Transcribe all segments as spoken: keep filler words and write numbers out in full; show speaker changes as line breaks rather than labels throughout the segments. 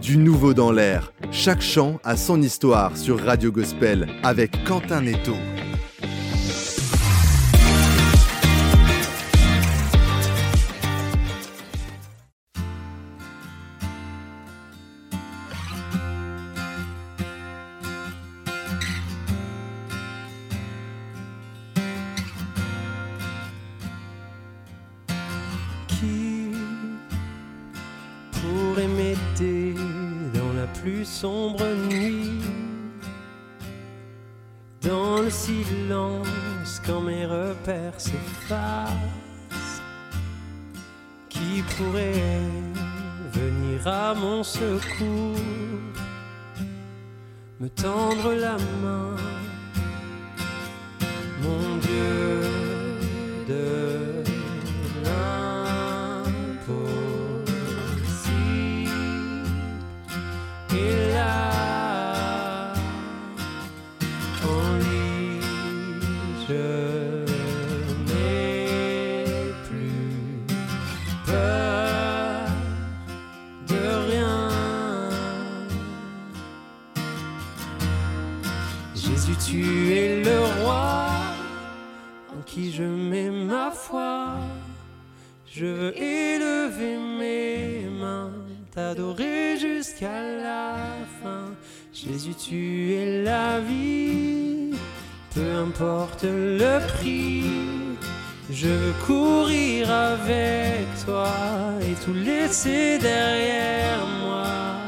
Du nouveau dans l'air. Chaque chant a son histoire sur Radio Gospel avec Quentin Netto.
Sombre nuit, dans le silence, quand mes repères s'effacent, qui pourrait venir à mon secours, me tendre la main, mon Dieu de et là, en lui, je n'ai plus peur de rien. Jésus, tu es le roi en qui je mets ma foi. Je veux élever mes mains, t'adorer jusqu'à la fin. Jésus, tu es la vie, peu importe le prix. Je veux courir avec toi et tout laisser derrière moi.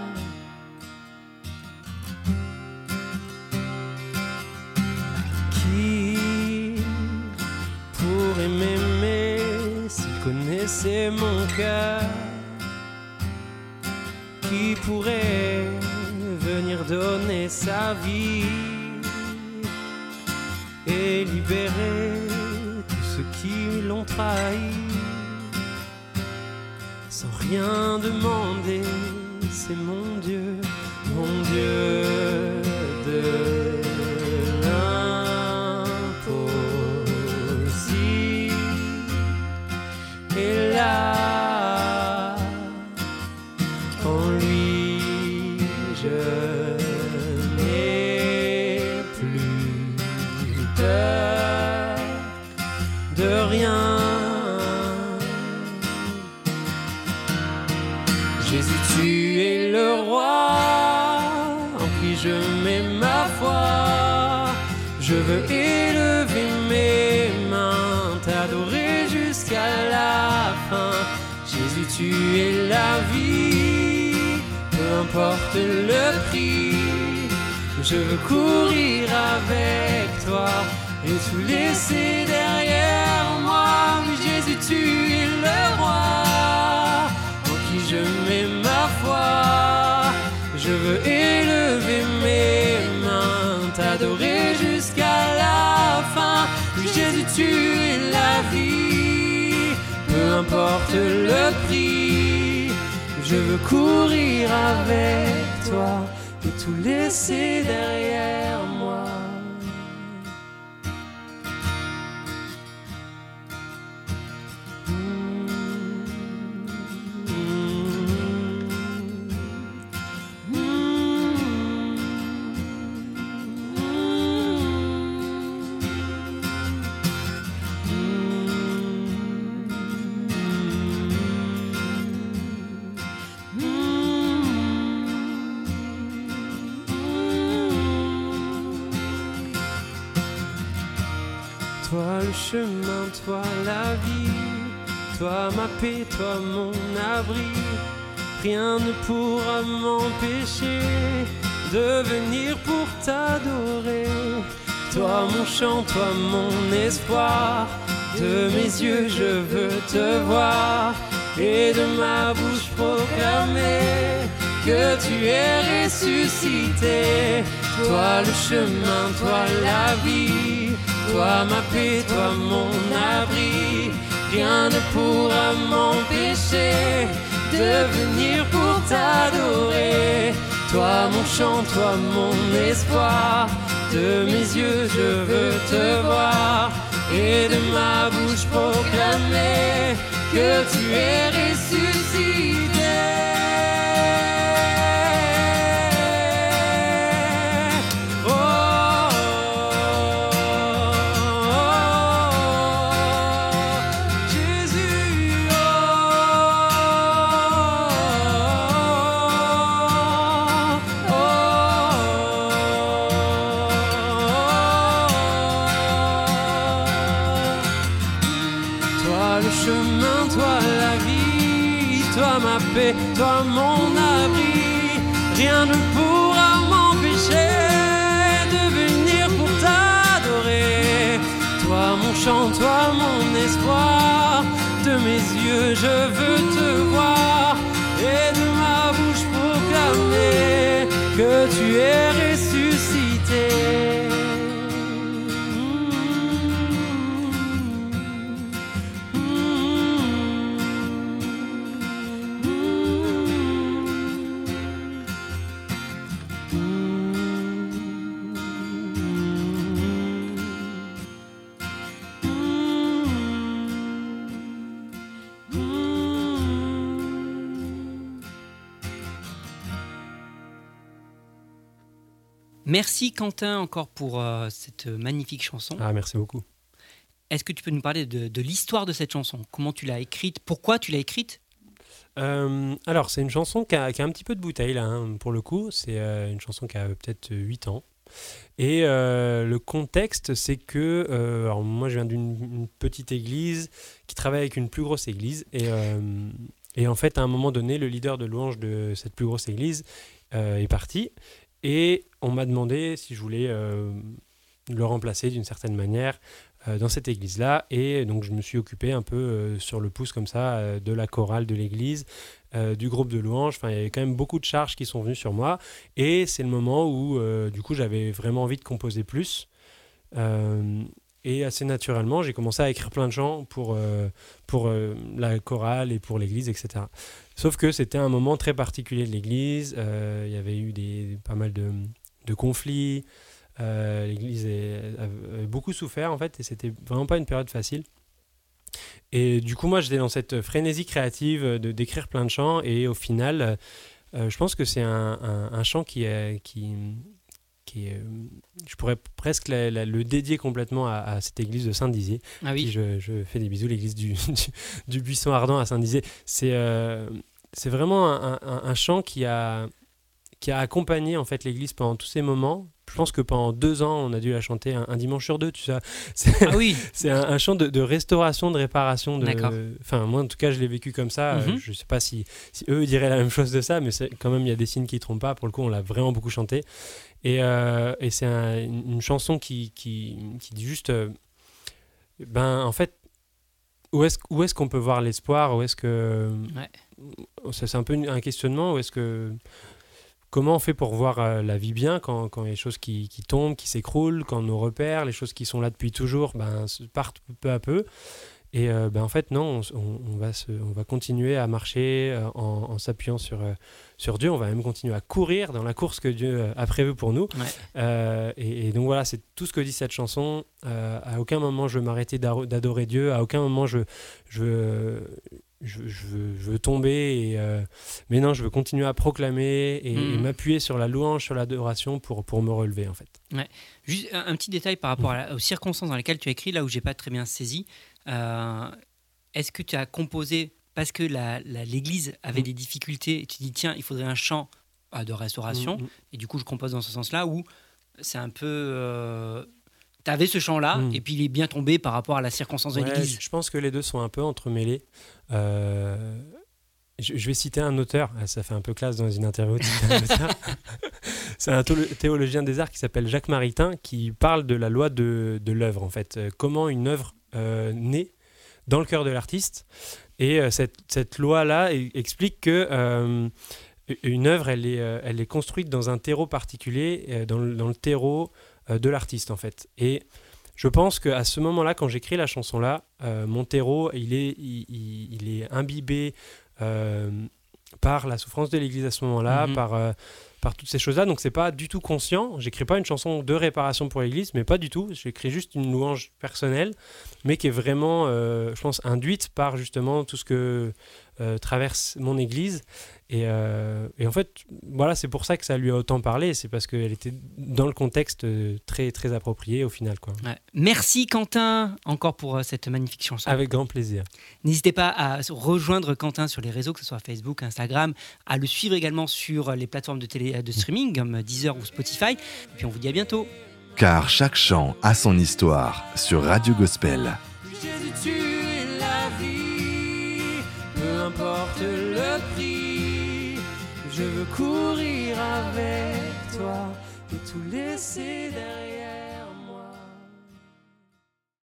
Qui pourrait m'aimer s'il connaissait mon cœur? Qui pourrait venir donner sa vie et libérer tous ceux qui l'ont trahi sans rien demander? C'est mon Dieu, mon Dieu de l'impossible. Et là, je n'ai plus peur de rien. Jésus, tu es le roi en qui je mets ma foi. Je veux élever mes mains, t'adorer jusqu'à la fin. Jésus, tu es la vie, peu importe le prix. Je veux courir avec toi et tout laisser derrière moi. Oui, Jésus, tu es le roi en qui je mets ma foi. Je veux élever mes mains, t'adorer jusqu'à la fin. Oui, Jésus, tu es la vie, peu importe le prix. Je veux courir avec toi et tout laisser derrière moi. Toi le chemin, toi la vie, toi ma paix, toi mon abri. Rien ne pourra m'empêcher de venir pour t'adorer. Toi mon chant, toi mon espoir, de mes yeux je veux te voir et de ma bouche proclamer que tu es ressuscité. Toi le chemin, toi la vie, toi ma paix, toi mon abri. Rien ne pourra m'empêcher de venir pour t'adorer. Toi mon chant, toi mon espoir, de mes yeux je veux te voir et de ma bouche proclamer que tu es ressuscité. toi ma paix, toi mon abri. Rien ne pourra m'empêcher de venir pour t'adorer. Toi mon chant, toi mon espoir, de mes yeux je veux te voir, et de ma bouche proclamer que tu es ressuscité.
Merci Quentin encore pour euh, cette magnifique chanson.
Ah, merci beaucoup.
Est-ce que tu peux nous parler de, de l'histoire de cette chanson ? Comment tu l'as écrite ? Pourquoi tu l'as écrite ?
euh, Alors, c'est une chanson qui a, qui a un petit peu de bouteille, là, hein, pour le coup. C'est euh, une chanson qui a peut-être huit ans. Et euh, le contexte, c'est que... Euh, alors moi, je viens d'une une petite église qui travaille avec une plus grosse église. Et, euh, et en fait, à un moment donné, le leader de louange de cette plus grosse église euh, est parti. Et on m'a demandé si je voulais euh, le remplacer d'une certaine manière euh, dans cette église-là. Et donc, je me suis occupé un peu euh, sur le pouce comme ça euh, de la chorale de l'église, euh, du groupe de louanges. Enfin, il y avait quand même beaucoup de charges qui sont venues sur moi. Et c'est le moment où, euh, du coup, j'avais vraiment envie de composer plus. Euh, et assez naturellement, j'ai commencé à écrire plein de chants pour, euh, pour euh, la chorale et pour l'église, et cetera. Sauf que c'était un moment très particulier de l'église. Euh, il y avait eu des, pas mal de, de conflits. Euh, l'église est, avait beaucoup souffert, en fait, et c'était vraiment pas une période facile. Et du coup, moi, j'étais dans cette frénésie créative de, d'écrire plein de chants. Et au final, euh, je pense que c'est un, un, un chant qui est... Qui, Qui est, je pourrais presque la, la, le dédier complètement à, à cette église de Saint-Dizier.
Ah oui.
Qui je, je fais des bisous, l'église du, du, du Buisson Ardent à Saint-Dizier. C'est, euh, c'est vraiment un, un, un chant qui a, qui a accompagné en fait, l'église pendant tous ces moments. Je pense que pendant deux ans, on a dû la chanter un, un dimanche sur deux, tu sais. C'est,
ah oui.
c'est un, un chant de, de restauration, de réparation. De,
D'accord.
Enfin, moi, en tout cas, je l'ai vécu comme ça.
Mm-hmm.
Euh, je ne sais pas si, si eux diraient la même chose de ça, mais c'est, quand même, il y a des signes qui ne trompent pas. Pour le coup, on l'a vraiment beaucoup chanté. Et, euh, et c'est un, une chanson qui, qui, qui dit juste... Euh, ben, en fait, où est-ce, où est-ce qu'on peut voir l'espoir ? Où est-ce que...
Ouais.
C'est, c'est un peu un questionnement. Où est-ce que... Comment on fait pour voir euh, la vie bien quand, quand il y a des choses qui, qui tombent, qui s'écroulent, quand nos repères, les choses qui sont là depuis toujours, ben, partent peu à peu. Et euh, ben, en fait, non, on, on, on, va se, on va continuer à marcher euh, en, en s'appuyant sur, euh, sur Dieu. On va même continuer à courir dans la course que Dieu a prévue pour nous. Ouais. Euh, et, et donc voilà, c'est tout ce que dit cette chanson. Euh, à aucun moment je veux m'arrêter d'adorer Dieu. À aucun moment je, je, je, je, veux, je veux tomber. Et, euh, mais non, je veux continuer à proclamer et, mmh. et m'appuyer sur la louange, sur l'adoration pour, pour me relever en fait.
Ouais. Juste un, un petit détail par rapport mmh. à la, aux circonstances dans lesquelles tu as écrit, là où je n'ai pas très bien saisi. Euh, est-ce que tu as composé parce que la, la, l'église avait mmh. des difficultés et tu dis tiens il faudrait un chant euh, de restauration mmh. et du coup je compose dans ce sens-là, ou c'est un peu euh, tu avais ce chant-là mmh. et puis il est bien tombé par rapport à la circonstance ouais, de l'église?
Je pense que les deux sont un peu entremêlés. euh, je, je vais citer un auteur, ça fait un peu classe dans une interview de citer un auteur. C'est un théologien des arts qui s'appelle Jacques Maritain qui parle de la loi de, de l'œuvre en fait. Comment une œuvre Euh, née dans le cœur de l'artiste, et euh, cette, cette loi-là explique que euh, une œuvre elle est, euh, elle est construite dans un terreau particulier, euh, dans, le, dans le terreau euh, de l'artiste en fait. Et je pense qu'à ce moment-là, quand j'écris la chanson-là, euh, mon terreau il est, il, il, il est imbibé euh, par la souffrance de l'Église à ce moment-là, mm-hmm. par euh, par toutes ces choses-là, donc c'est pas du tout conscient. J'écris pas une chanson de réparation pour l'Église, mais pas du tout. J'écris juste une louange personnelle, mais qui est vraiment, euh, je pense, induite par justement tout ce que euh, traverse mon Église. Et, euh, et en fait, voilà, c'est pour ça que ça lui a autant parlé. C'est parce qu'elle était dans le contexte très très approprié au final, quoi.
Ouais. Merci Quentin encore pour cette magnifique chanson.
Avec grand plaisir.
N'hésitez pas à rejoindre Quentin sur les réseaux, que ce soit Facebook, Instagram, à le suivre également sur les plateformes de télé de streaming comme Deezer ou Spotify. Et puis on vous dit à bientôt.
Car chaque chant a son histoire sur Radio Gospel.
Jésus, tu es la vie, peu importe importe le prix. Je veux courir avec toi et tout laisser derrière.